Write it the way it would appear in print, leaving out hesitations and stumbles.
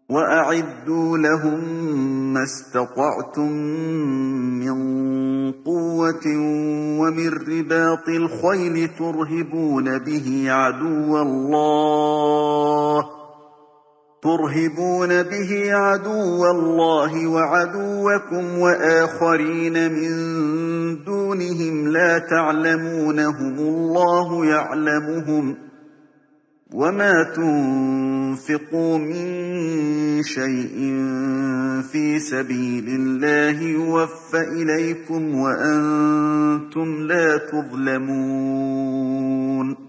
وأعدوا لهم ما استطعتم من قوة ومن رباط الخيل ترهبون به عدو الله وعدوكم وآخرين من دونهم لا تعلمونهم الله يعلمهم وما تنفقوا من شيء في سبيل الله يوفى إليكم وأنتم لا تظلمون